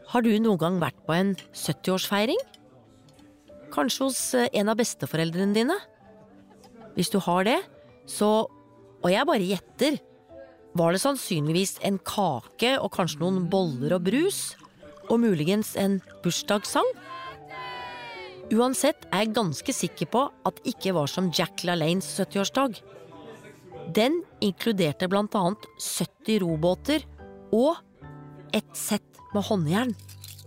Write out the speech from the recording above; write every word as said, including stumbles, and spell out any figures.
Har du noen gang vært på en sytti-årsfeiring? Kanskje hos en av besteforeldrene dine? Hvis du har det, så, og jeg bare gjetter, var det sannsynligvis en kake og kanskje noen boller og brus, og muligens en bursdagssang? Uansett er jeg ganske sikker på at det ikke var som Jack LaLannes sytti-årsdag. Den inkluderte blant annet sytti robåter og et sett med håndjern.